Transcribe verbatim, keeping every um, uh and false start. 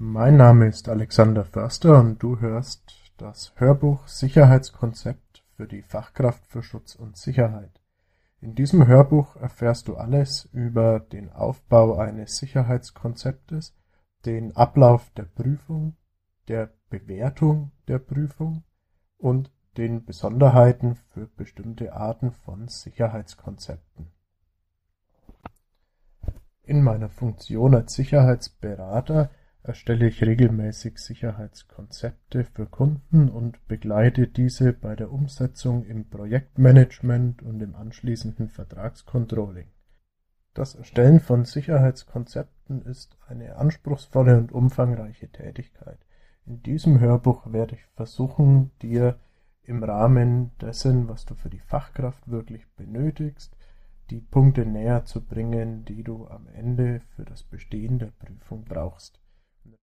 Mein Name ist Alexander Förster und du hörst das Hörbuch Sicherheitskonzept für die Fachkraft für Schutz und Sicherheit. In diesem Hörbuch erfährst du alles über den Aufbau eines Sicherheitskonzeptes, den Ablauf der Prüfung, der Bewertung der Prüfung und den Besonderheiten für bestimmte Arten von Sicherheitskonzepten. In meiner Funktion als Sicherheitsberater erstelle ich regelmäßig Sicherheitskonzepte für Kunden und begleite diese bei der Umsetzung im Projektmanagement und im anschließenden Vertragscontrolling. Das Erstellen von Sicherheitskonzepten ist eine anspruchsvolle und umfangreiche Tätigkeit. In diesem Hörbuch werde ich versuchen, dir im Rahmen dessen, was du für die Fachkraft wirklich benötigst, die Punkte näher zu bringen, die du am Ende für das Bestehen der Prüfung brauchst.